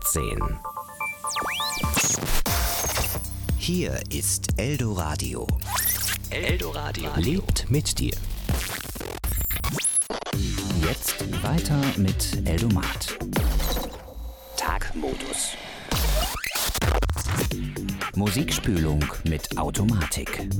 18. Hier ist Eldoradio. Eldoradio lebt mit dir. Jetzt weiter mit Eldomat. Tagmodus. Musikspülung mit Automatik.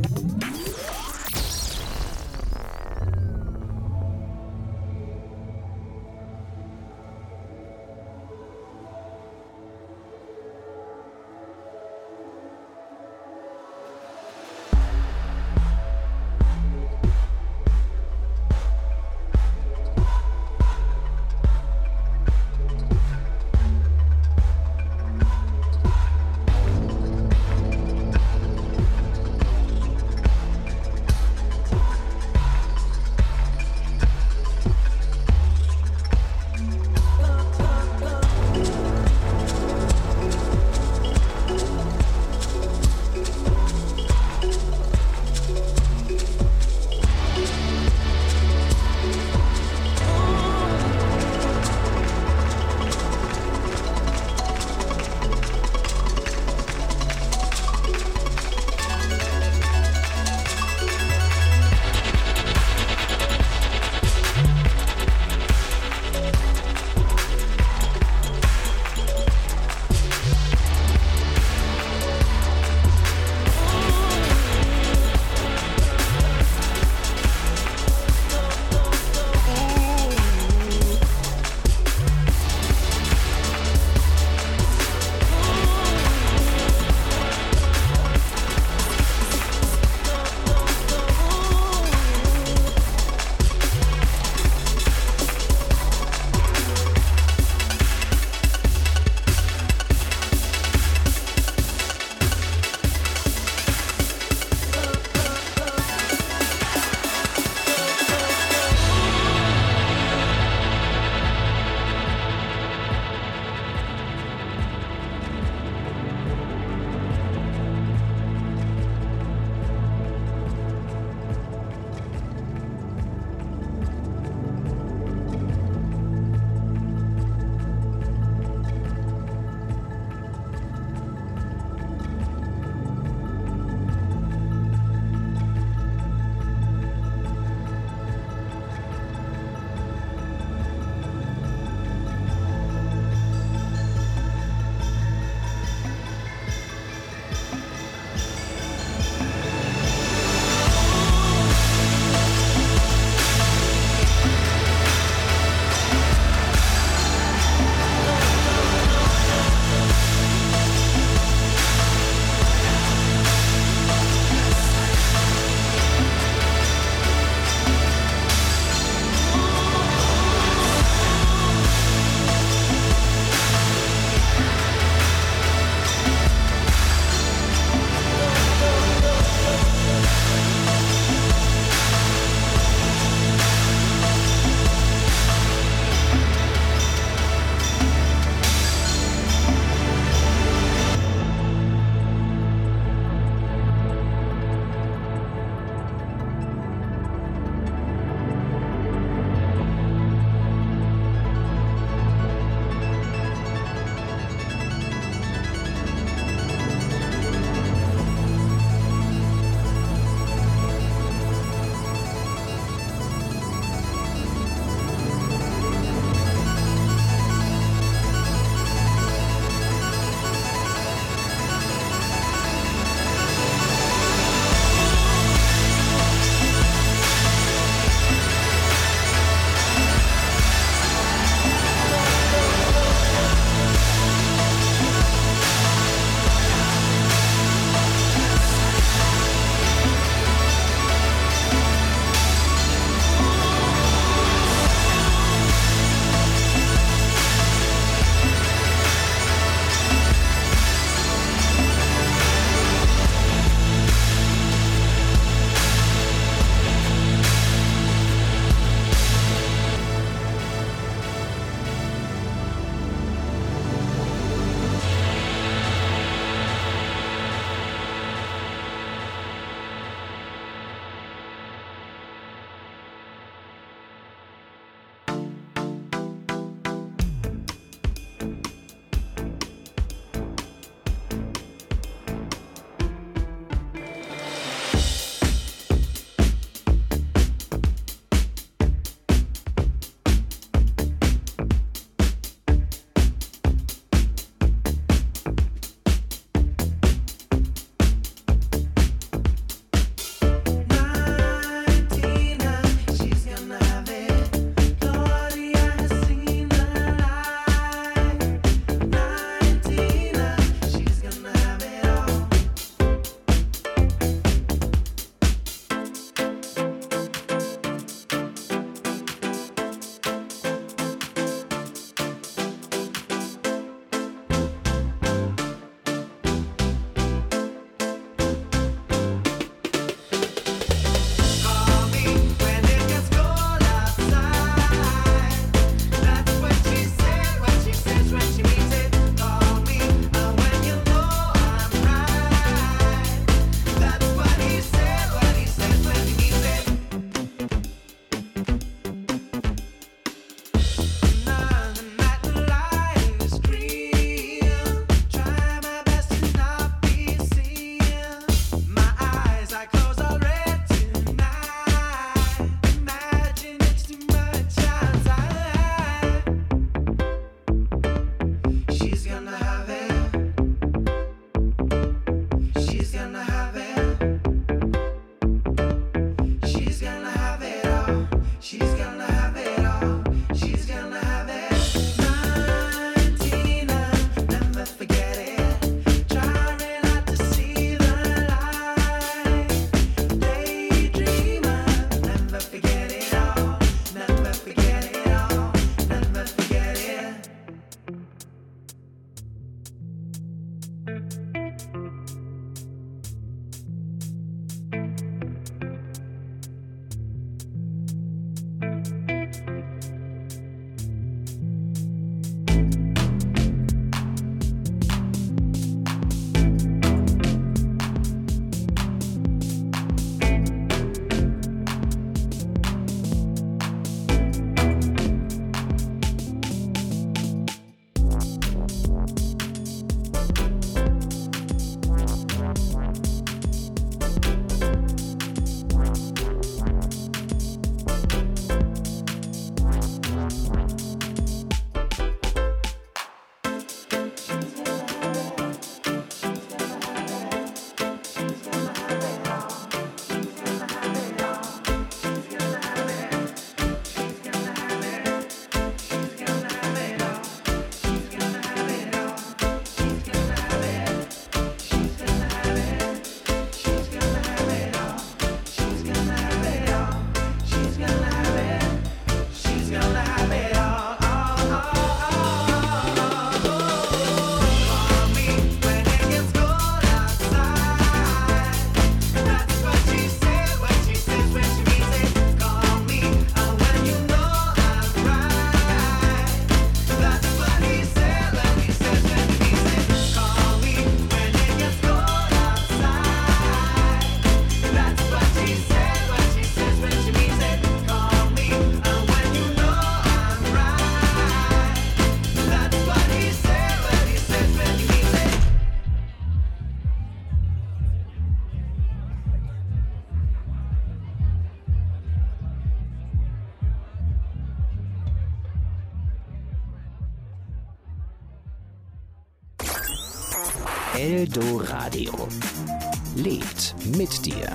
Eldoradio. Lebt mit dir.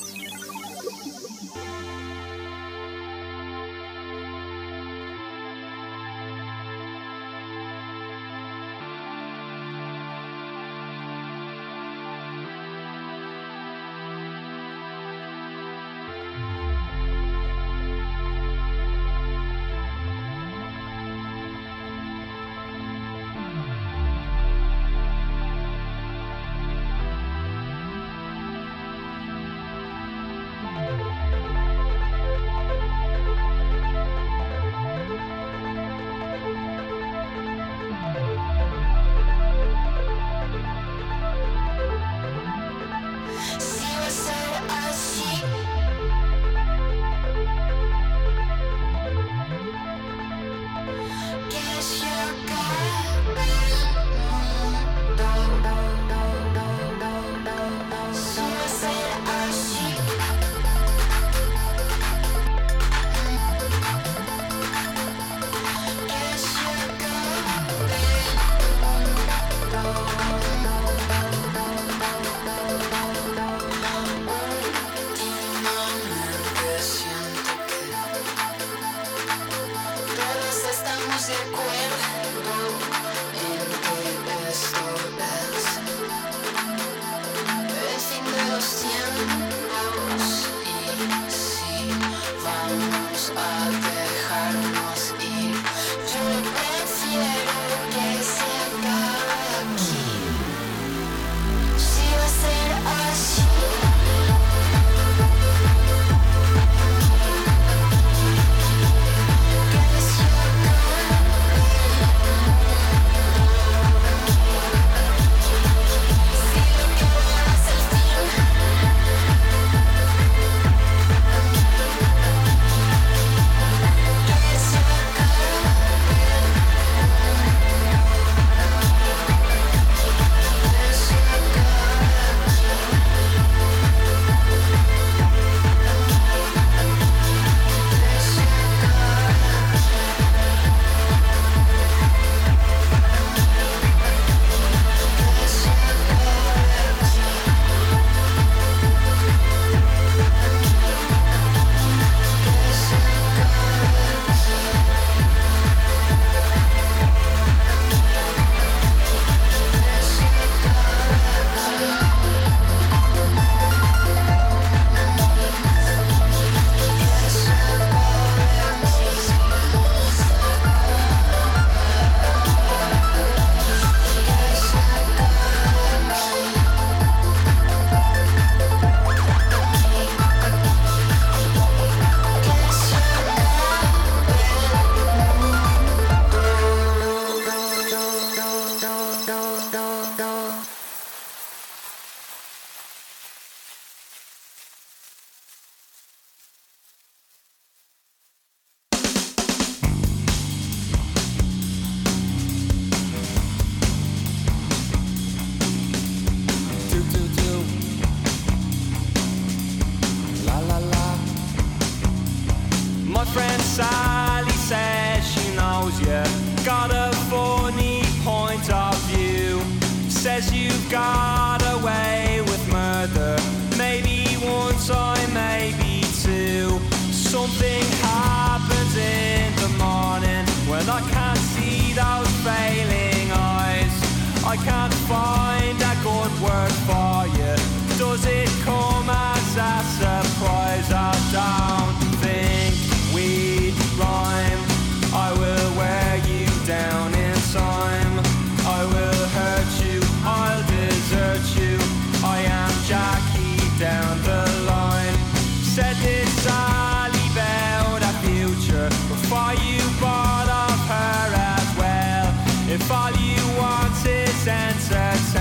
Sally says she knows you got a funny point of view. Says you've got away with murder, maybe one time, maybe two. Something happens in the morning when I can't see those failing eyes. I can't find a good word for you. Does it come as a surprise? I don't think we'd rhyme. I will wear you down in time. I will hurt you, I'll desert you. I am Jackie down the line. Said this Sally about a future before you bought off her as well. If all you want is entertainment,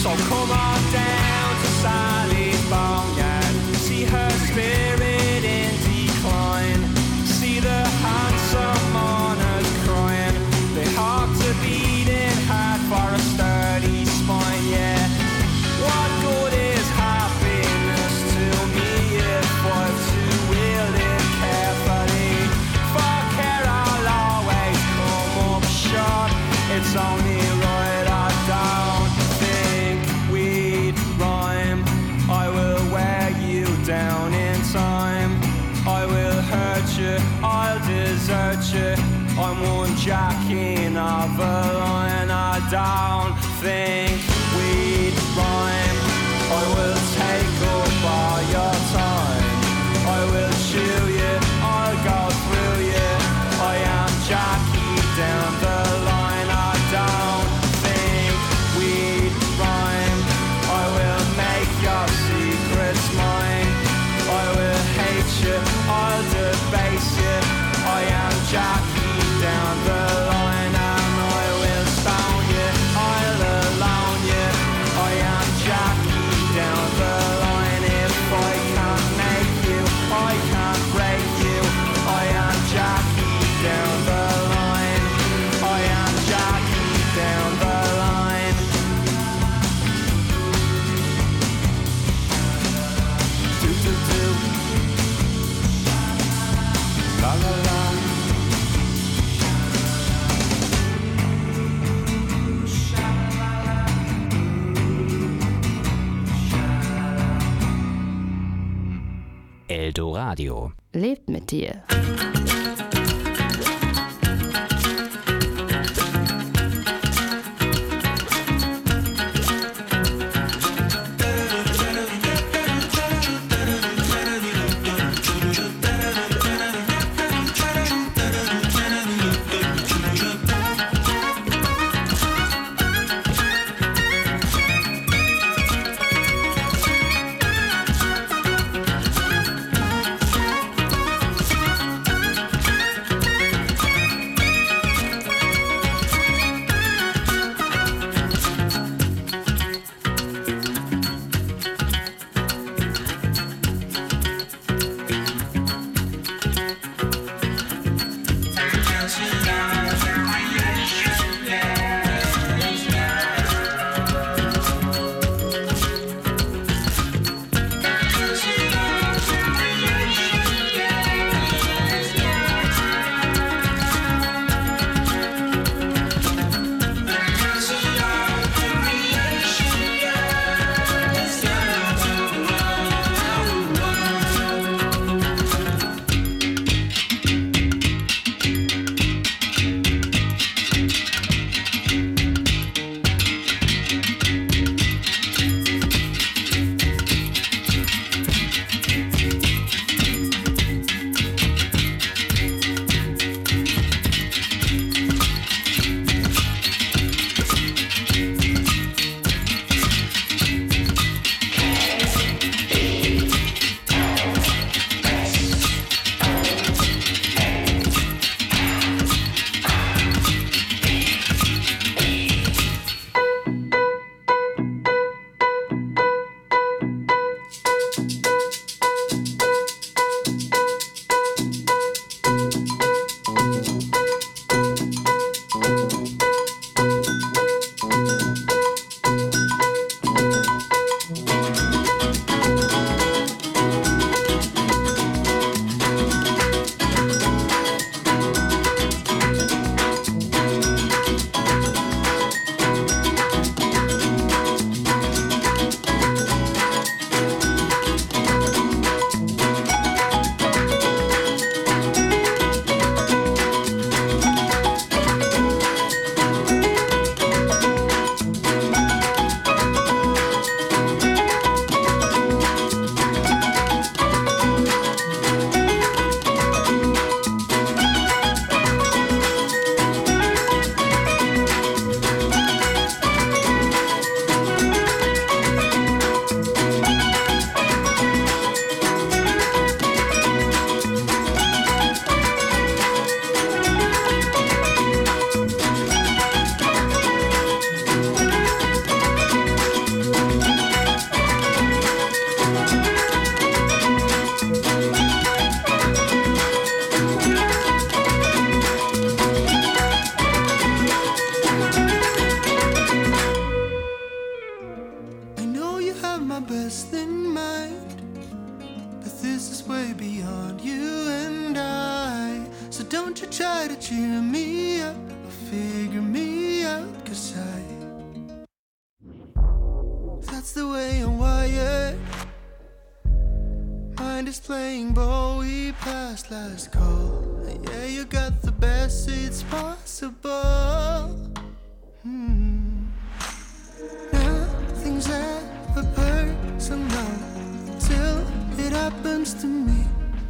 So come on down to Sally's Boneyard, see her spirit in decline, see the handsome mourners crying, their hearts are beating hard for a sturdy spine, yeah. What good is happiness to me if I'm to wield it carefully? For care I'll always come up short, it's only right I don't think we'd rhyme. I will wear you down in time, I will hurt you, I'll desert you, I'm one jacking of a line. I don't think we'd rhyme. I will take up all your time, I will chew you, I'll go through you, I am Jackie down the line. I don't think we'd rhyme. I will make your secrets mine, I will hate you, I'll debase you, I am Jackie down the line. And I will stone you, I'll alone you, I am Jackie down the line. If I can't make you, I can't break you, I am Jackie down the line, I am Jackie down the line. Do do do, la la la. Eldoradio. Lebt mit dir. best in mind, but this is way beyond you and I. So don't you try to cheer me up or figure me out, 'cause that's the way I'm wired. Mind is playing ball, we passed last call. Yeah, you got the best seats possible. Nothing's ever personal till it happens to me.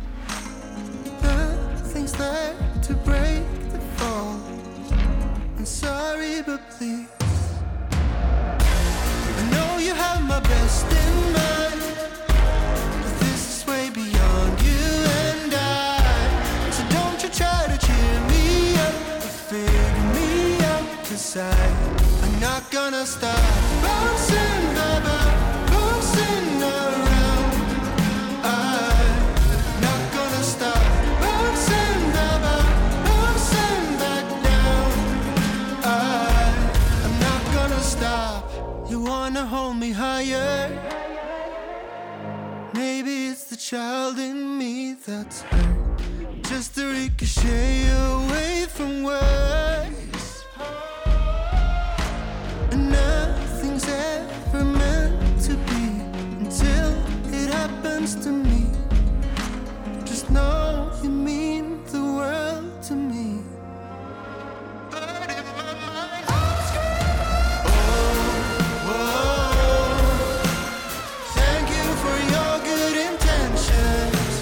Nothing's there to break the fall. I'm sorry, but please, I know you have my best in mind, but this is way beyond you and I. So don't you try to cheer me up or figure me out, 'cause I'm not gonna stop bouncing, bouncing around. I'm not gonna stop bouncing, bouncing back down. I'm not gonna stop. You wanna hold me higher? Maybe it's the child in me that's hurt, just to ricochet away from words. And nothing's ever meant to be until it happens to me. Just know you mean the world to me. But in my mind, I'm screaming, oh, thank you for your good intentions.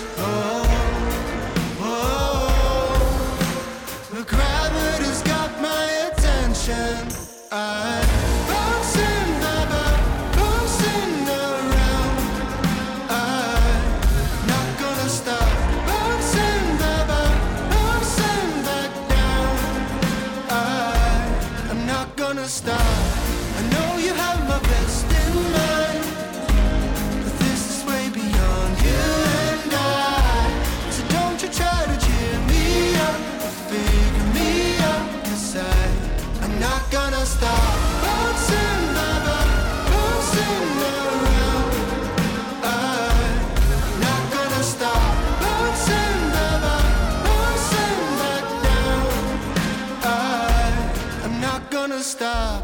The gravity's got my attention. I'm bouncing, bouncing around. I'm not gonna stop bouncing, bouncing back down. I'm not gonna stop. I know you have my best in mind, but this is way beyond you and I. So don't you try to cheer me up or figure me out, 'cause I'm not gonna stop bouncing, bouncing around. I'm not gonna stop bouncing, bouncing back down. I'm not gonna stop.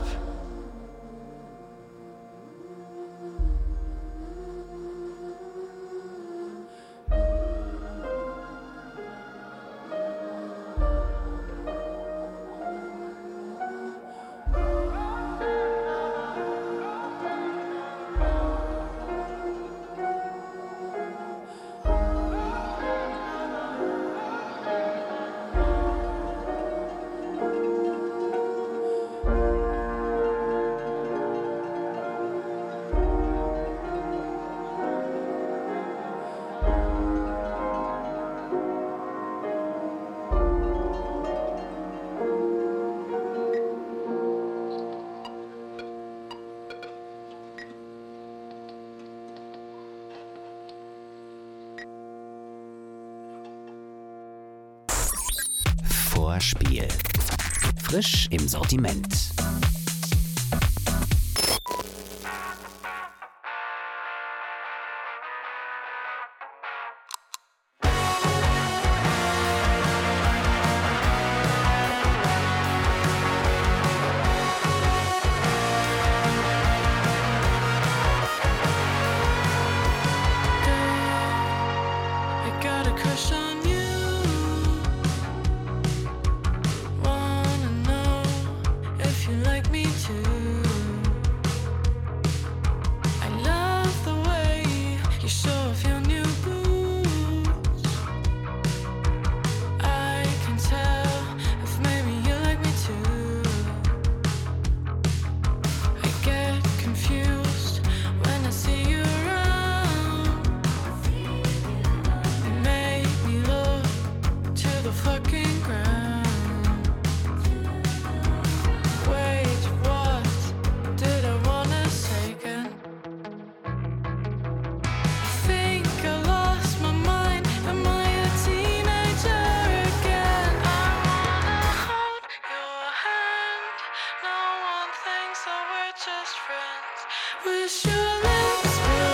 Vorspiel. Frisch im Sortiment. Wish your lips were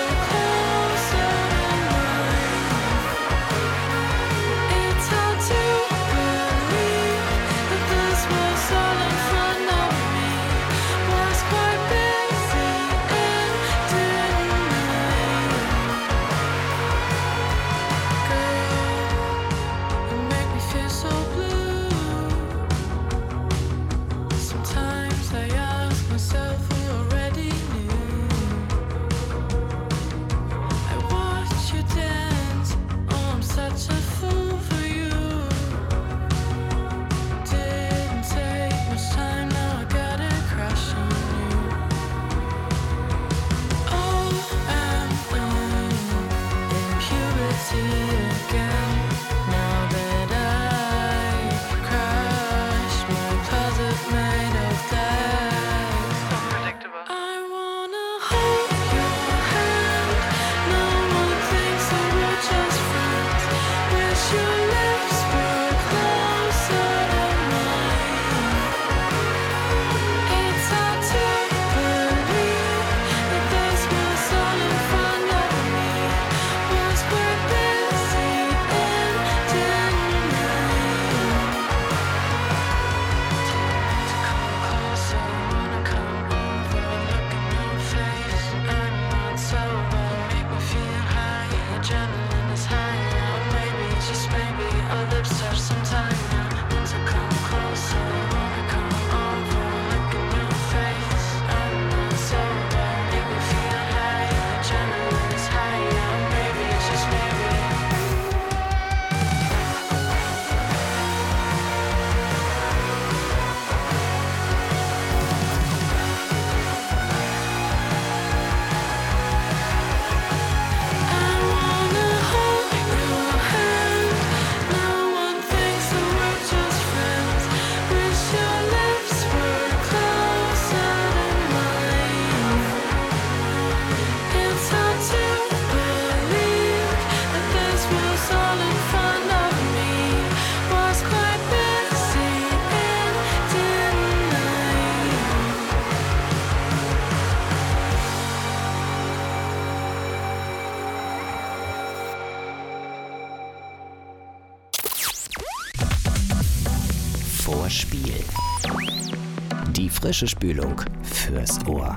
Frische Spülung fürs Ohr.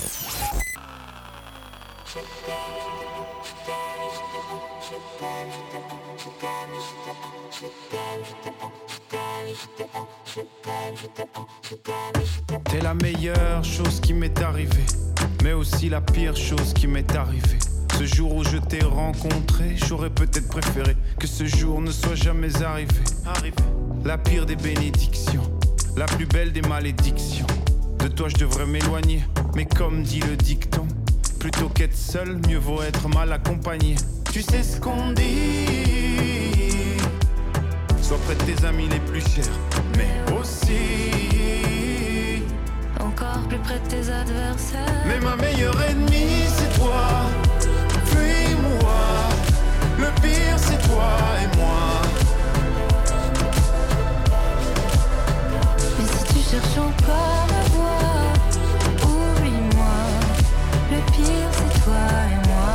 T'es la meilleure chose qui m'est arrivée, mais aussi la pire chose qui m'est arrivée. Ce jour où je t'ai rencontré, j'aurais peut-être préféré que ce jour ne soit jamais arrivé. La pire des bénédictions, la plus belle des malédictions. De toi je devrais m'éloigner, mais comme dit le dicton, plutôt qu'être seul, mieux vaut être mal accompagné. Tu sais ce qu'on dit, sois près de tes amis les plus chers, mais aussi encore plus près de tes adversaires. Mais ma meilleure ennemie c'est toi. Fuis-moi, le pire c'est toi et moi. Mais si tu cherches encore ma voix, oublie-moi, le pire c'est toi et moi.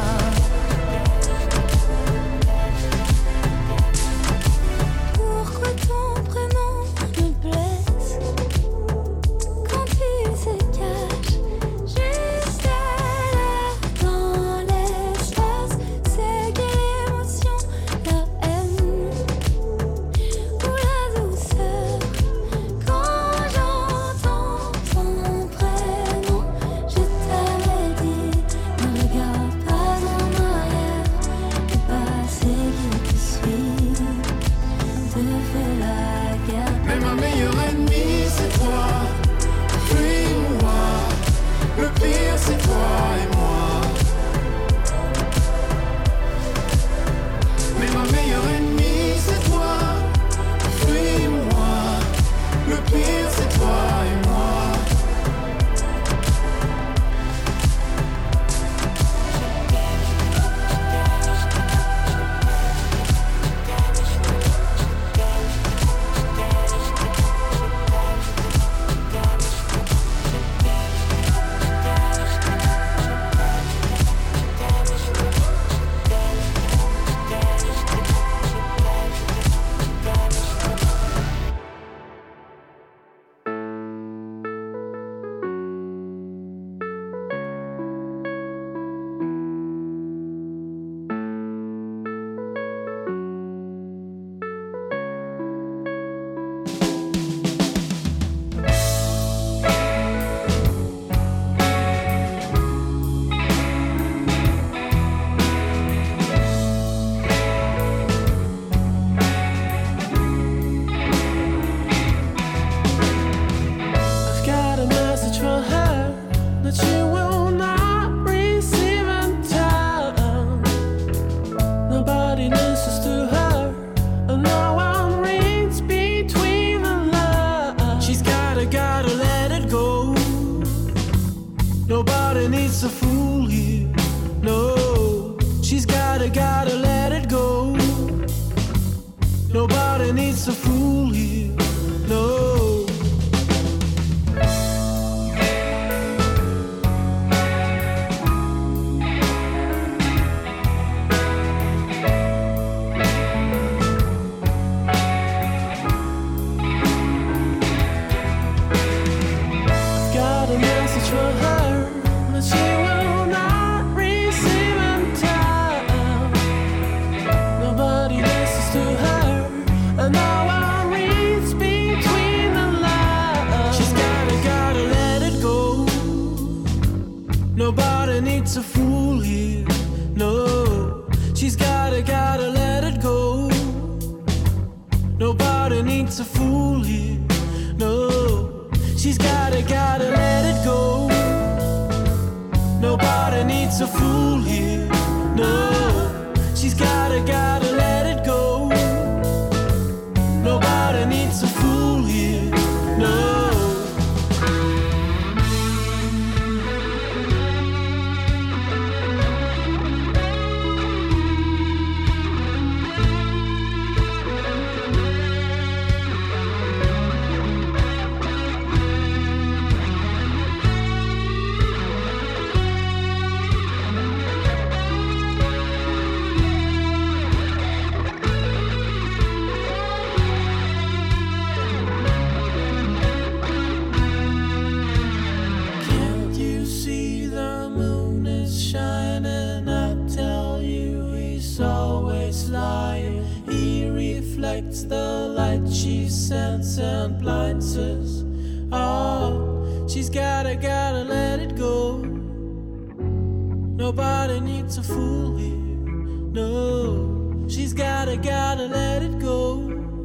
Pourquoi ton prénom me blesse quand il se cache juste à l'air dans l'espace? C'est quelle émotion, la haine ou la douceur? Quand j'entends ton prénom, je t'avais dit, ne regarde pas en arrière, le passé qui te suit te fait la guerre. Mais ma meilleure ennemie c'est toi. Fuis-moi, le pire c'est toi et moi. Mais ma meilleure ennemie c'est toi. Fuis-moi, le pire c'est toi et moi. Nobody needs to fool you. No, she's gotta let it go. Nobody needs to fool you. No. Got a message for her that she will not receive in time. Nobody listens to her, and no one reads between the lines. She's gotta let it go. Nobody needs to fool you. No, she's gotta let it go. Nobody needs to fool you. No, she's gotta let it go. Nobody needs to fool you. No, she's gotta let it go. Nobody needs to fool you. No. she sends and blinds us. Oh, she's gotta let it go. Nobody needs a fool here. No, she's gotta let it go.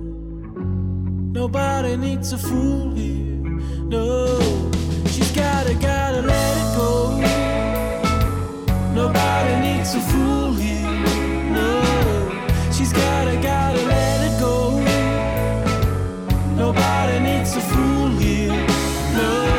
Nobody needs a fool here. No, she's gotta let it go. Nobody needs a fool here. No, she's gotta let it go. Nobody needs a fool here. No.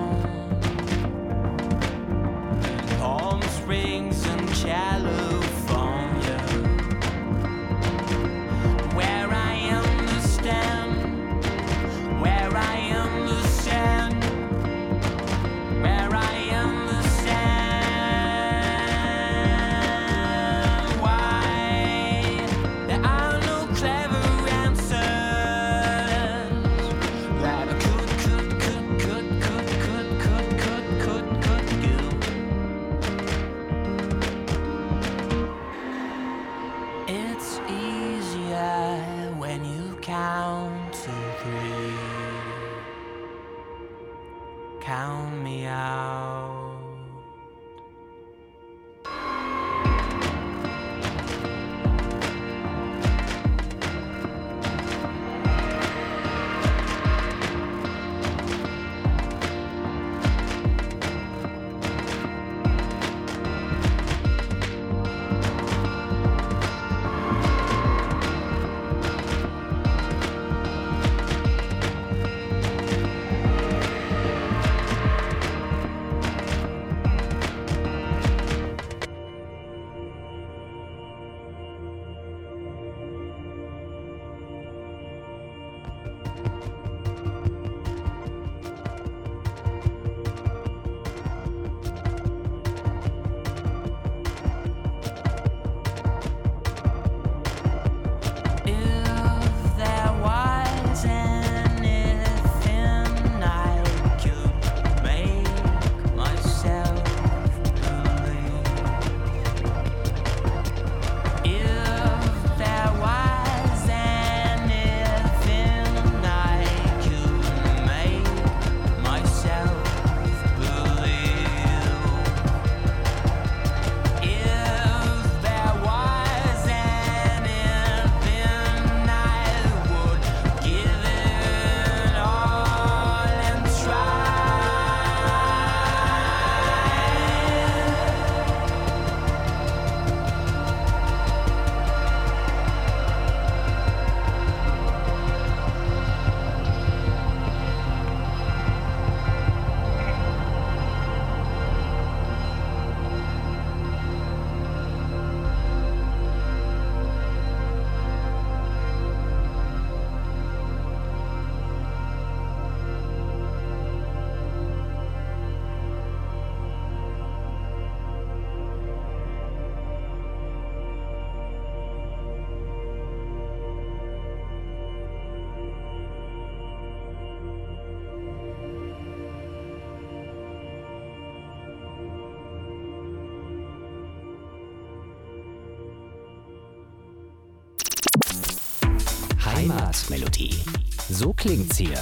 Springs and California. Heimatmelodie. So klingt's hier.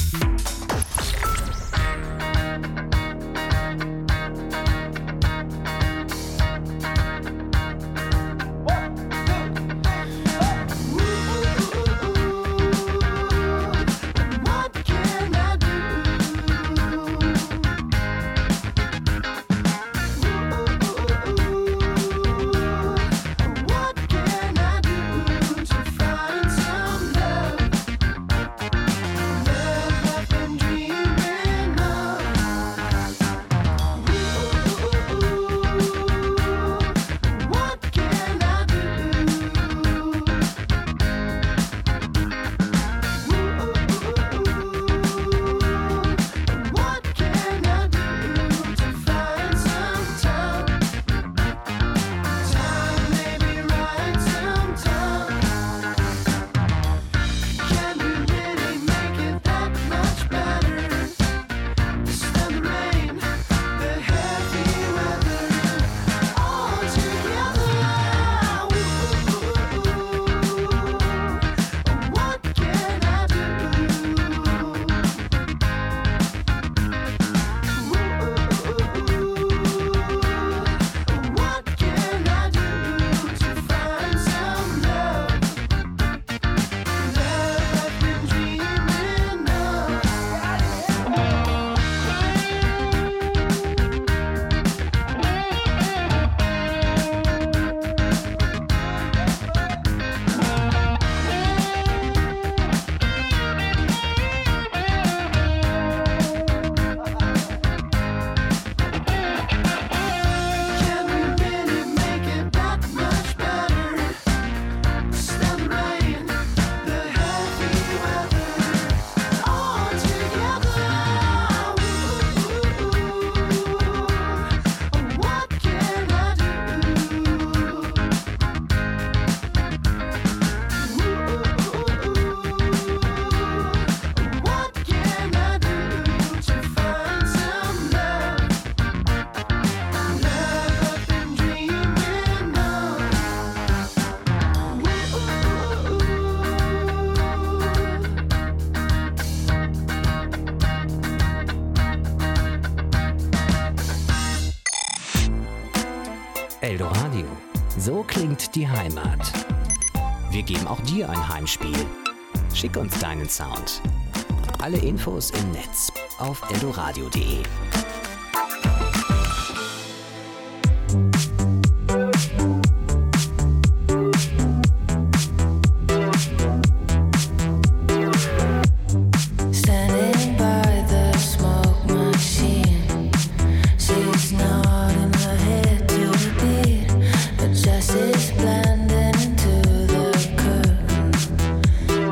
Eldoradio. So klingt die Heimat. Wir geben auch dir ein Heimspiel. Schick uns deinen Sound. Alle Infos im Netz auf eldoradio.de.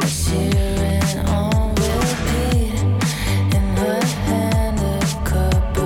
Cup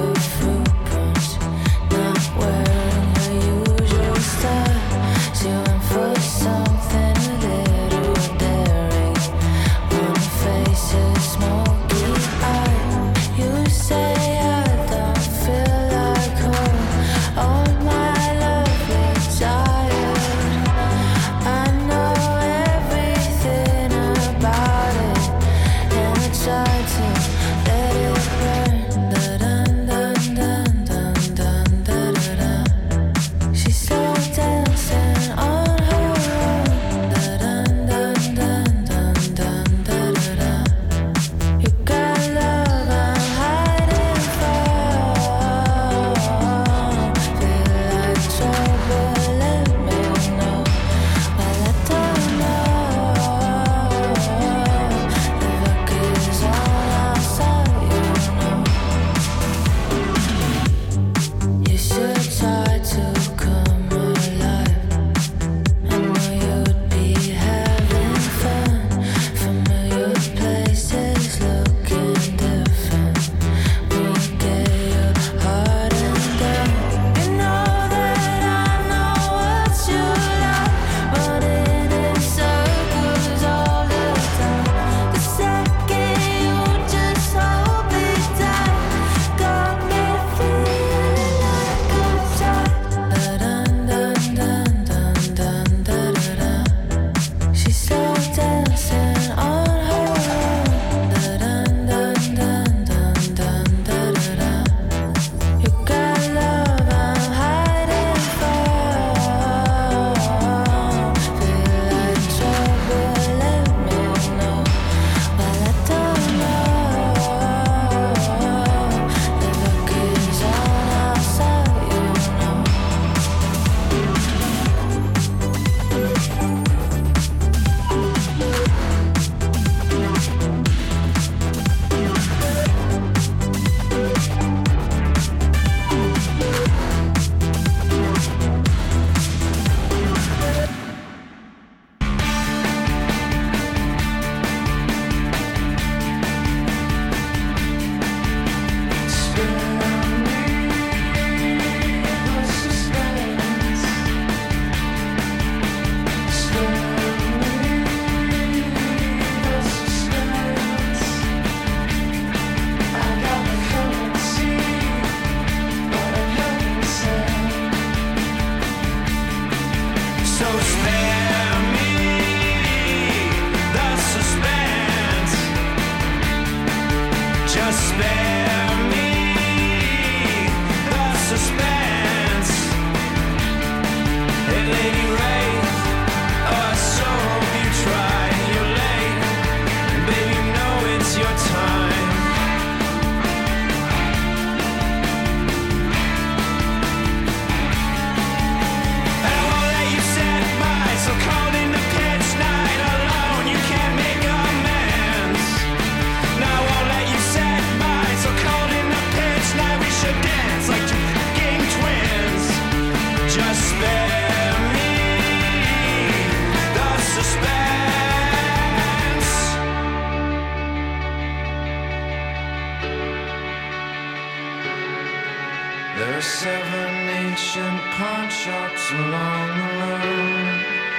7 ancient pawn shops along the road.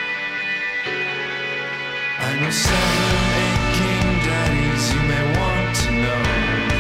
I know 7 aching daddies you may want to know.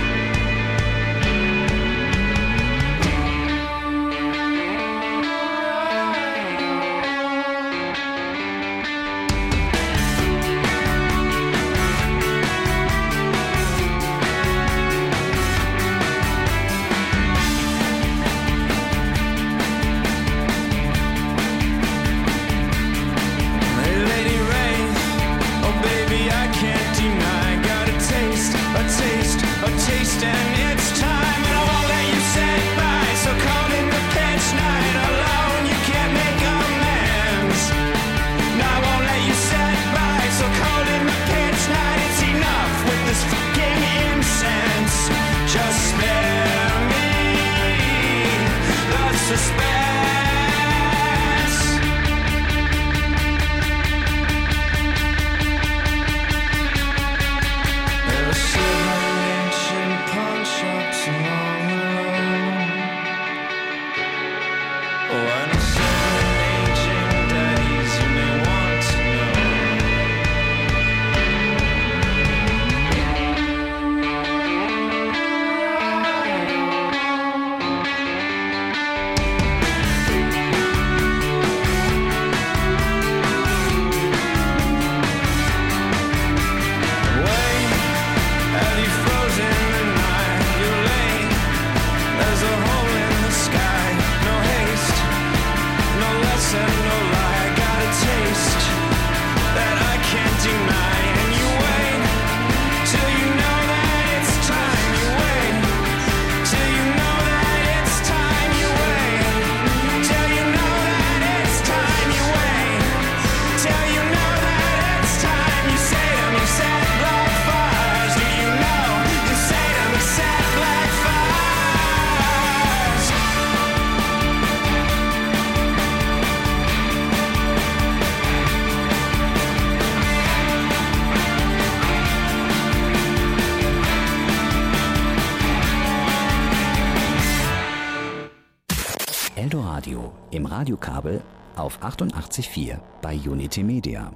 Eldoradio im Radiokabel auf 88.4 bei Unity Media.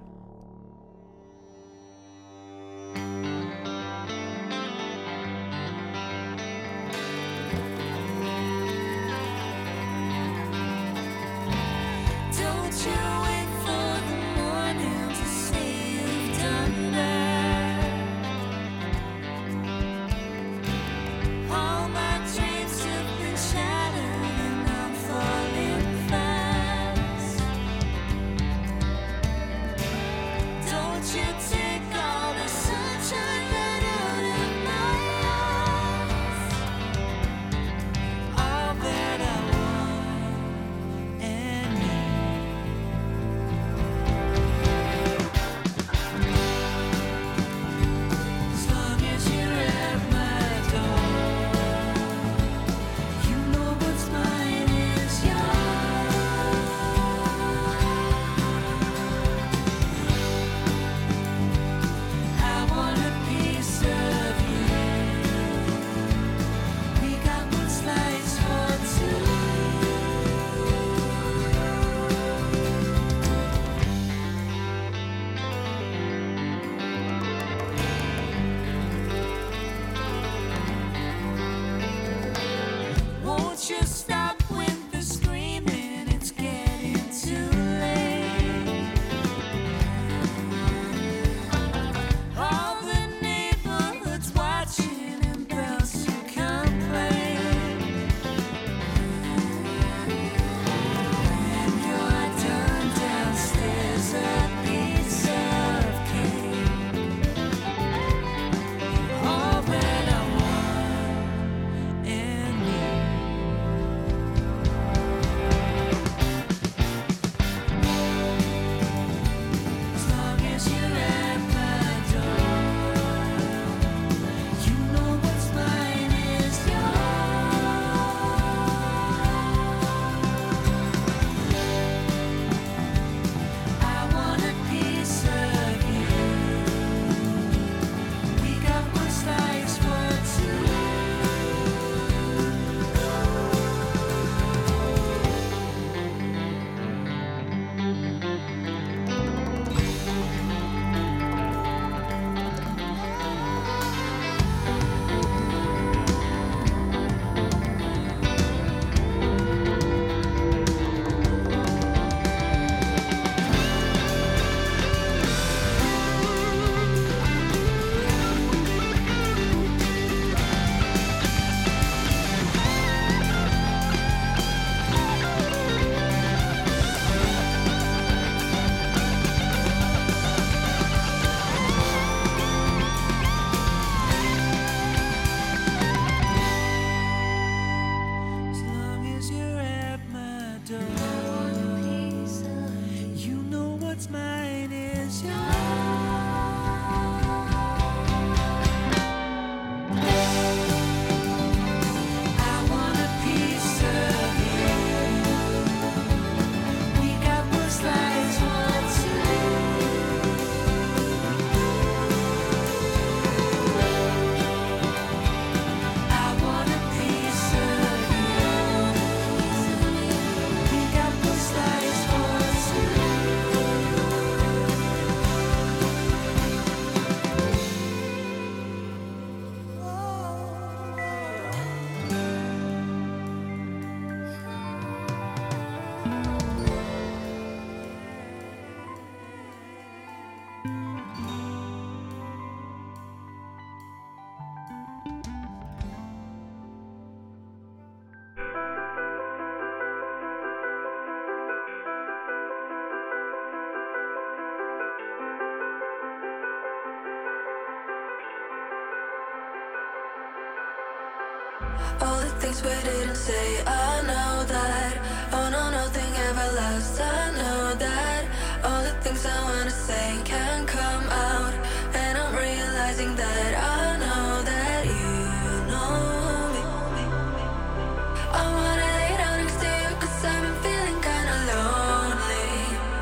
things we didn't say. I know that. Oh no, nothing ever lasts. I know that. All the things I wanna say can't come out, and I'm realizing that I know that you know me. I wanna lay down next to you 'cause I've been feeling kinda lonely.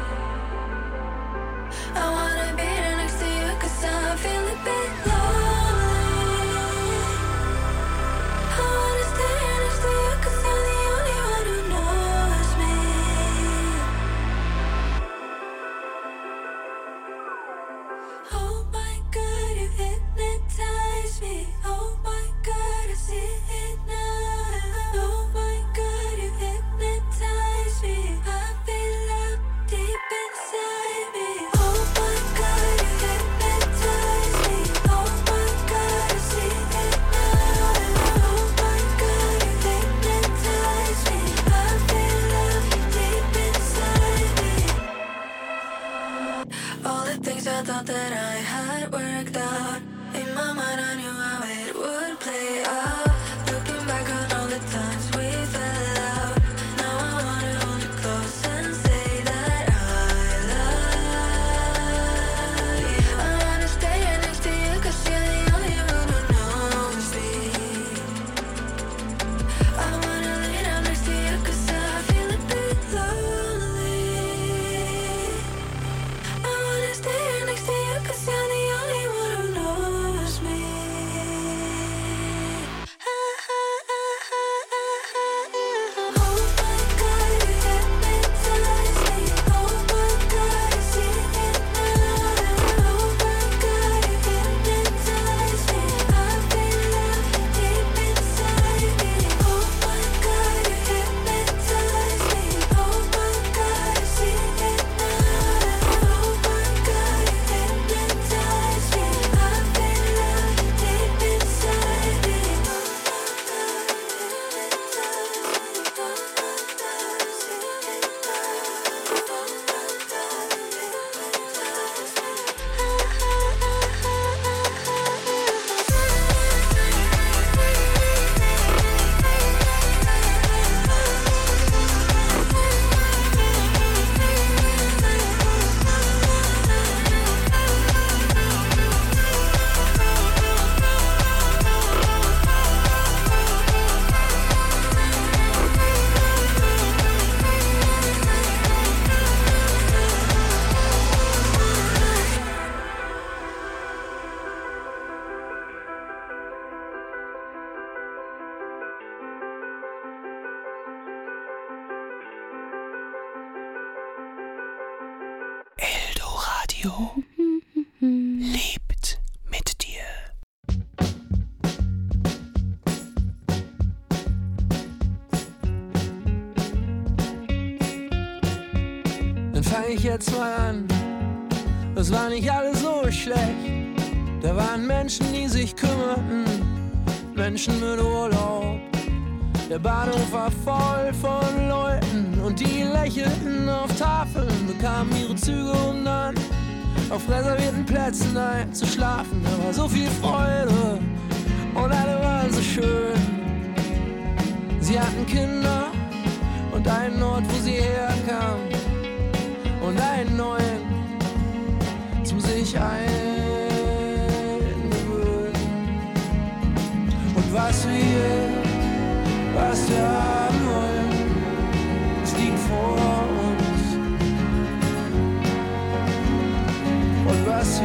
I wanna be there next to you 'cause I feel a bit lonely. I wanna stay here next to you 'cause you're the only one who knows me. Oh my God, you hypnotize me. Oh my God, I see it now. Oh my God, you hypnotize me. I feel up deep inside me. Oh my God, you hypnotize me. Oh my God, I see it now. Oh my God, you hypnotize me. I feel up deep inside me. All the things I thought that I had worked out, in my mind I knew how it would play out. Looking back on all the times we fell out, now I wanna hold you close and say that I love you. I wanna stay here next to you 'cause you're the only one who knows me. I wanna lay down next to you 'cause I feel a bit lonely. I wanna stay here next to you 'cause you're the only one who knows me. Oh my God, you hypnotize me. Oh my God, I see it now. Oh my God, you hypnotize me. I feel up deep inside me. Oh my God, you hypnotize me. Oh my God, I see it now. Oh my God, you hypnotize me. I feel up deep inside me. Eldoradio lebt mit dir. Dann fang ich jetzt mal an. Das war nicht alles so schlecht. Da waren Menschen, die sich kümmerten, Menschen mit Urlaub. Der Bahnhof war voll von Leuten und die lächelten auf Tafeln, bekamen ihre Züge, um dann auf reservierten Plätzen einzuschlafen. Da war so viel Freude und alle waren so schön. Sie hatten Kinder und einen Ort, wo sie herkamen, und einen neuen zum sich eingewöhnen. Und was wir haben wollen, es liegt vor uns. Und was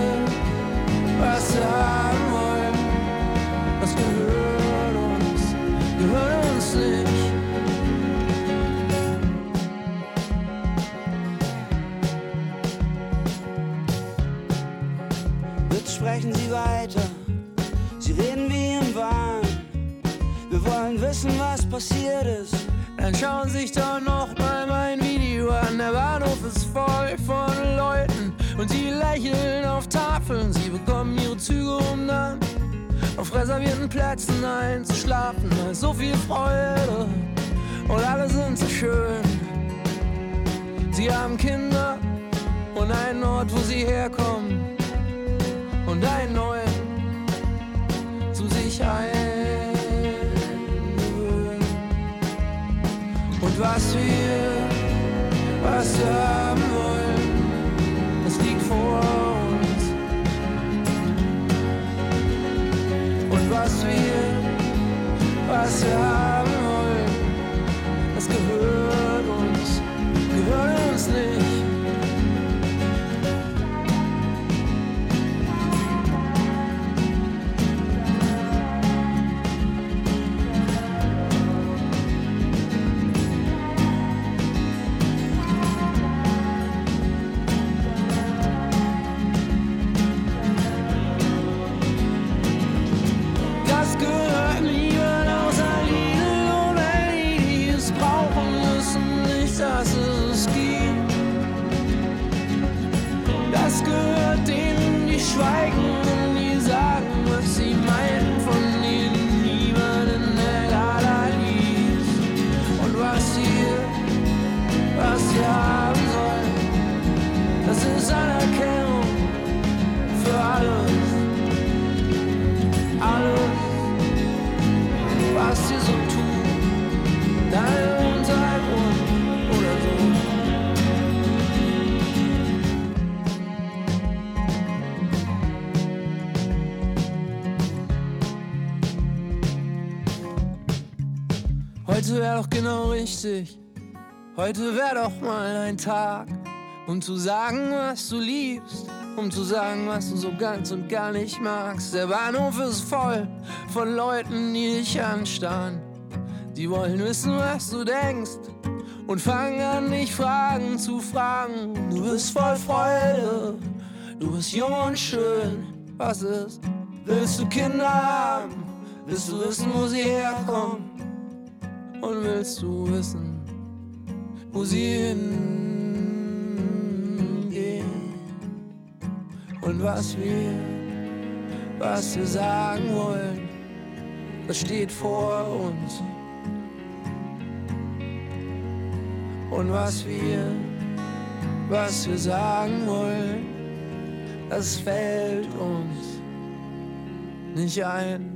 haben wollen, das gehört uns nicht. Jetzt sprechen sie weiter, sie reden wie im Wahn. Wir wollen wissen, was passiert ist. Dann schauen sich doch noch mal mein Video an. Der Bahnhof ist voll von Leuten und sie lächeln auf Tafeln. Sie bekommen ihre Züge, um dann auf reservierten Plätzen einzuschlafen. Da ist so viel Freude und alle sind so schön. Sie haben Kinder und einen Ort, wo sie herkommen, und einen neuen zu sich eingewöhnen. Und was wir haben wollen, das liegt vor uns. Und was wir haben wollen, das gehört uns nicht. Das gehört niemand außer Lidl und Aldi, die es brauchen müssen, nicht, dass es gibt. Das gehört denen, die schweigen und die sagen, was sie meinen, von denen niemanden der Gala liest. Und was wir haben sollen, das ist Anerkennung für alles, was sie so tun, dein Untergrund oder so. Heute wär doch genau richtig, heute wär doch mal ein Tag, um zu sagen, was du liebst, um zu sagen, was du so ganz und gar nicht magst. Der Bahnhof ist voll von Leuten, die dich anstarren. Die wollen wissen, was du denkst und fangen an, dich Fragen zu fragen. Du bist voll Freude, du bist jung und schön. Was ist? Willst du Kinder haben? Willst du wissen, wo sie herkommen? Und willst du wissen, wo sie hingehen? Und was wir sagen wollen, das steht vor uns. Und was wir sagen wollen, das fällt uns nicht ein.